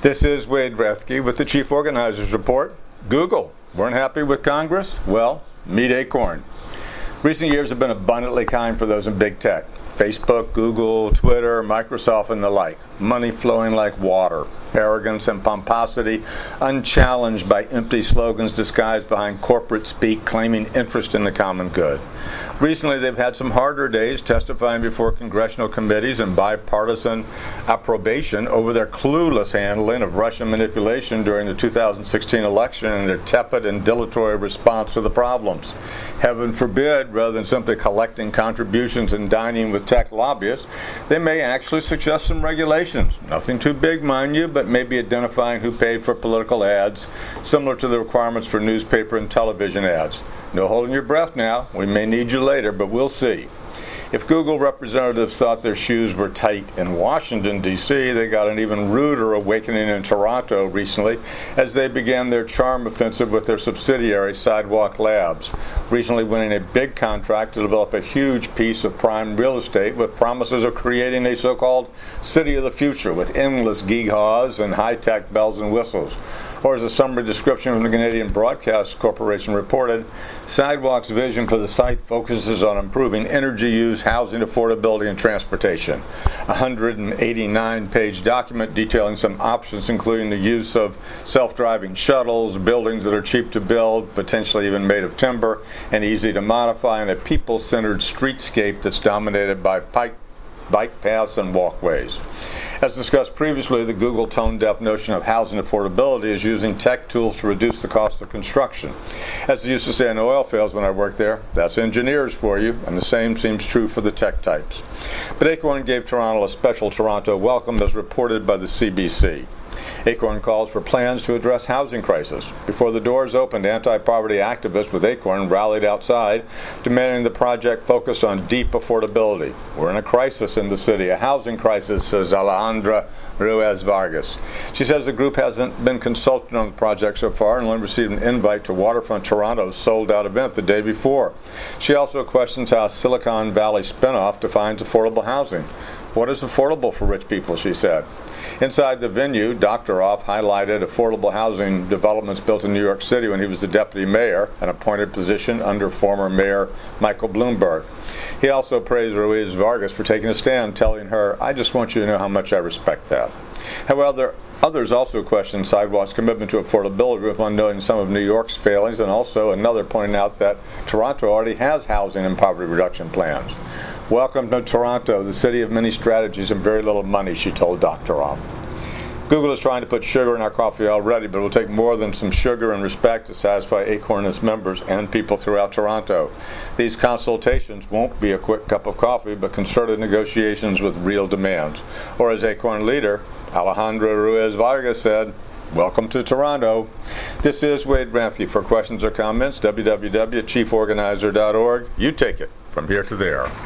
This is Wade Rathke with the Chief Organizers Report. Google weren't happy with Congress? Well, meet Acorn. Recent years have been abundantly kind for those in big tech. Facebook, Google, Twitter, Microsoft, and the like. Money flowing like water. Arrogance and pomposity unchallenged by empty slogans disguised behind corporate speak claiming interest in the common good. Recently, they've had some harder days testifying before congressional committees and bipartisan approbation over their clueless handling of Russian manipulation during the 2016 election and their tepid and dilatory response to the problems. Heaven forbid, rather than simply collecting contributions and dining with tech lobbyists, they may actually suggest some regulations. Nothing too big, mind you, but maybe identifying who paid for political ads, similar to the requirements for newspaper and television ads. No holding your breath now. We may need you later, but we'll see. If Google representatives thought their shoes were tight in Washington, D.C., they got an even ruder awakening in Toronto recently as they began their charm offensive with their subsidiary, Sidewalk Labs, recently winning a big contract to develop a huge piece of prime real estate with promises of creating a so-called city of the future with endless gewgaws and high-tech bells and whistles. Or as a summary description from the Canadian Broadcast Corporation reported, Sidewalk's vision for the site focuses on improving energy use, housing affordability, and transportation. A 189-page document detailing some options, including the use of self-driving shuttles, buildings that are cheap to build, potentially even made of timber, and easy to modify, and a people-centered streetscape that's dominated by bike paths and walkways. As discussed previously, the Google tone-deaf notion of housing affordability is using tech tools to reduce the cost of construction. As they used to say in oil fields when I worked there, that's engineers for you, and the same seems true for the tech types. But Acorn gave Toronto a special Toronto welcome, as reported by the CBC. Acorn calls for plans to address housing crisis. Before the doors opened, anti-poverty activists with Acorn rallied outside, demanding the project focus on deep affordability. We're in a crisis in the city, a housing crisis, says Alejandra Ruiz Vargas. She says the group hasn't been consulted on the project so far and only received an invite to Waterfront Toronto's sold-out event the day before. She also questions how Silicon Valley spinoff defines affordable housing. What is affordable for rich people, she said. Inside the venue, Dr. Off highlighted affordable housing developments built in New York City when he was the deputy mayor, an appointed position under former Mayor Michael Bloomberg. He also praised Ruiz Vargas for taking a stand, telling her, "I just want you to know how much I respect that." However, others also questioned Sidewalk's commitment to affordability, with one noting some of New York's failings, and also another pointing out that Toronto already has housing and poverty reduction plans. "Welcome to Toronto, the city of many strategies and very little money," she told Dr. Off. Google is trying to put sugar in our coffee already, but it will take more than some sugar and respect to satisfy Acorn and its members and people throughout Toronto. These consultations won't be a quick cup of coffee, but concerted negotiations with real demands. Or as Acorn leader, Alejandra Ruiz Vargas said, "Welcome to Toronto." This is Wade Rathke. For questions or comments, www.chieforganizer.org. You take it from here to there.